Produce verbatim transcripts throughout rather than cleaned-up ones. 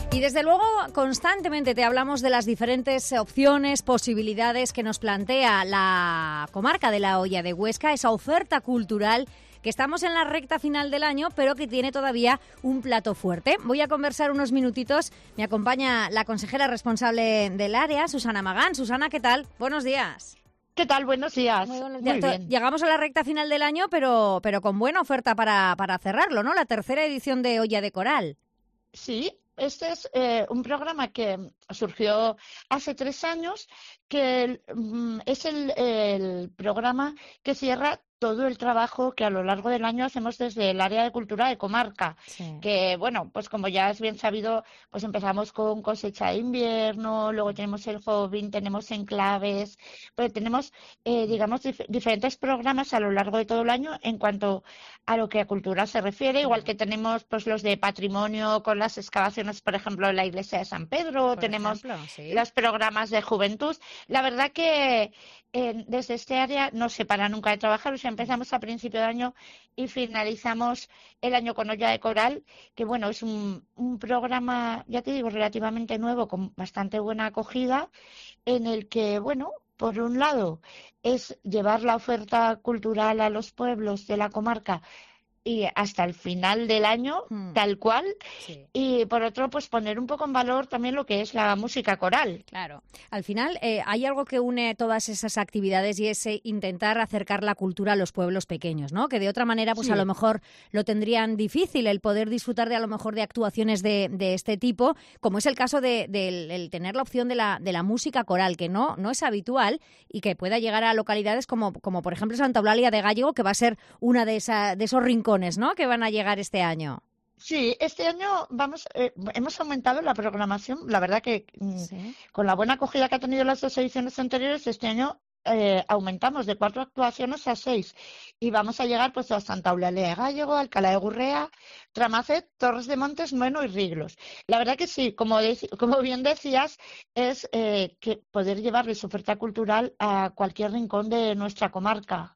Y desde luego constantemente te hablamos de las diferentes opciones, posibilidades que nos plantea la comarca de La Hoya de Huesca, esa oferta cultural que estamos en la recta final del año, pero que tiene todavía un plato fuerte. Voy a conversar unos minutitos. Me acompaña la consejera responsable del área, Susana Magán. Susana, ¿qué tal? Buenos días. ¿Qué tal? Buenos días. Muy buenos días. Muy bien. Llegamos a la recta final del año, pero, pero con buena oferta para, para cerrarlo, ¿no? La tercera edición de Hoya de Coral. Sí. Este es eh, un programa que surgió hace tres años, que mm, es el, el programa que cierra todo el trabajo que a lo largo del año hacemos desde el área de cultura de comarca. Sí. Que, bueno, pues como ya es bien sabido, pues empezamos con cosecha de invierno, luego tenemos el Jobbing, tenemos enclaves, pero tenemos, eh, digamos, dif- diferentes programas a lo largo de todo el año en cuanto a lo que a cultura se refiere, igual que tenemos pues los de patrimonio con las excavaciones, por ejemplo, en la iglesia de San Pedro, por tenemos ejemplo, sí. los programas de juventud. La verdad que eh, desde este área no se para nunca de trabajar, o sea, empezamos a principio de año y finalizamos el año con Hoya de Coral, que bueno, es un, un programa, ya te digo, relativamente nuevo, con bastante buena acogida, en el que, bueno, por un lado es llevar la oferta cultural a los pueblos de la comarca y hasta el final del año, hmm. tal cual, sí. Y por otro, pues poner un poco en valor también lo que es la música coral. Claro. Al final eh, hay algo que une todas esas actividades y es eh, intentar acercar la cultura a los pueblos pequeños, ¿no? Que de otra manera, pues sí. A lo mejor lo tendrían difícil el poder disfrutar de a lo mejor de actuaciones de, de este tipo, como es el caso de, de, de el tener la opción de la, de la música coral, que no, no es habitual y que pueda llegar a localidades como, como por ejemplo Santa Eulalia de Gállego, que va a ser una de, esa, de esos rincones, ¿no?, que van a llegar este año. Sí, este año vamos, eh, hemos aumentado la programación. La verdad que ¿sí? Con la buena acogida que ha tenido las dos ediciones anteriores, este año eh, aumentamos de cuatro actuaciones a seis y vamos a llegar pues a Santa Eulalia de Gállego, Alcalá de Gurrea, Tramacet, Torres de Montes, Nueno y Riglos. La verdad que sí, como, de, como bien decías, es eh, que poder llevarles oferta cultural a cualquier rincón de nuestra comarca.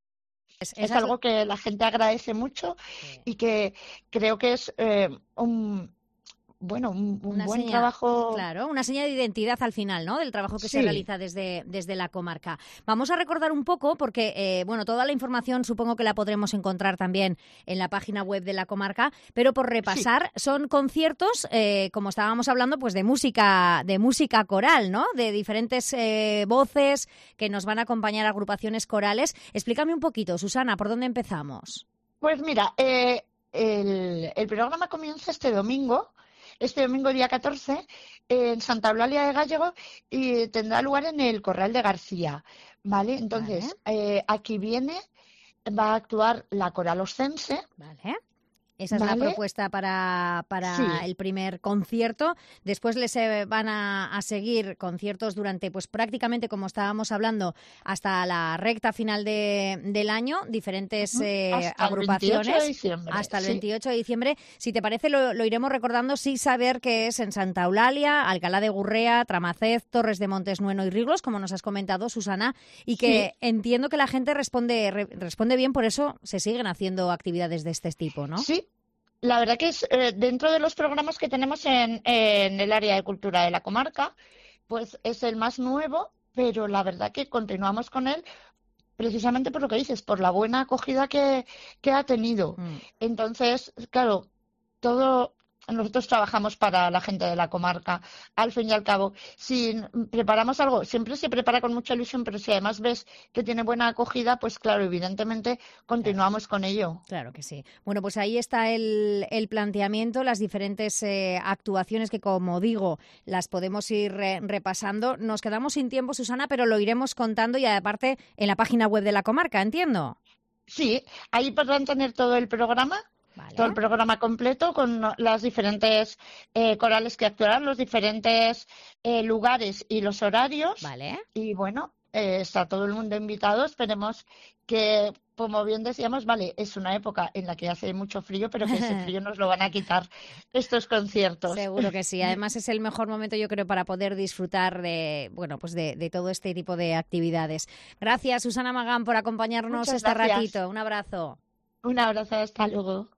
Es, es algo que la gente agradece mucho sí. Y que creo que es eh, un bueno un, un buen seña, trabajo. Claro, una seña de identidad al final, ¿no?, del trabajo que sí. se realiza desde, desde la comarca. Vamos a recordar un poco porque, eh, bueno, toda la información supongo que la podremos encontrar también en la página web de la comarca, pero por repasar, sí. son conciertos, eh, como estábamos hablando, pues de música, de música coral, ¿no?, de diferentes eh, voces que nos van a acompañar, agrupaciones corales. Explícame un poquito, Susana, ¿por dónde empezamos? Pues mira, eh, el, el programa comienza este domingo, este domingo día catorce, en Santa Eulalia de Gállego y tendrá lugar en el Corral de García, ¿vale? Entonces, vale. eh, aquí viene, va a actuar la Coral Oscense. Vale. Esa es ¿Vale? la propuesta para, para sí. el primer concierto. Después les eh, van a, a seguir conciertos durante, pues prácticamente, como estábamos hablando, hasta la recta final de, del año, diferentes eh, hasta agrupaciones. El veintiocho de diciembre, hasta el sí. veintiocho de diciembre. Si te parece, lo, lo iremos recordando sin saber que es en Santa Eulalia, Alcalá de Gurrea, Tramacet, Torres de Montes, Nueno y Riglos, como nos has comentado, Susana, y que sí. entiendo que la gente responde, re, responde bien, por eso se siguen haciendo actividades de este tipo, ¿no? Sí. La verdad que es eh, dentro de los programas que tenemos en, en el área de cultura de la comarca, pues es el más nuevo, pero la verdad que continuamos con él precisamente por lo que dices, por la buena acogida que, que ha tenido. Mm. Entonces, claro, todo nosotros trabajamos para la gente de la comarca. Al fin y al cabo, si preparamos algo, siempre se prepara con mucha ilusión, pero si además ves que tiene buena acogida, pues claro, evidentemente continuamos claro. con ello. Claro que sí. Bueno, pues ahí está el, el planteamiento, las diferentes eh, actuaciones que, como digo, las podemos ir re, repasando. Nos quedamos sin tiempo, Susana, pero lo iremos contando y aparte en la página web de la comarca, ¿entiendo? Sí, ahí podrán tener todo el programa. Vale. Todo el programa completo con las diferentes eh, corales que actuarán, los diferentes eh, lugares y los horarios. Vale. Y bueno, eh, está todo el mundo invitado. Esperemos que, como bien decíamos, vale, es una época en la que hace mucho frío, pero que ese frío nos lo van a quitar estos conciertos. Seguro que sí. Además es el mejor momento, yo creo, para poder disfrutar de, bueno, pues de, de todo este tipo de actividades. Gracias, Susana Magán, por acompañarnos Muchas este gracias. ratito. Un abrazo. Un abrazo, hasta luego.